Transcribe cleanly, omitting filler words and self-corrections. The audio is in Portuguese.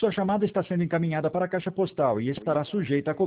Sua chamada está sendo encaminhada para a caixa postal e estará sujeita a